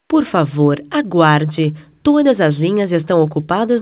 Por favor, aguarde. Todas as linhas estão ocupadas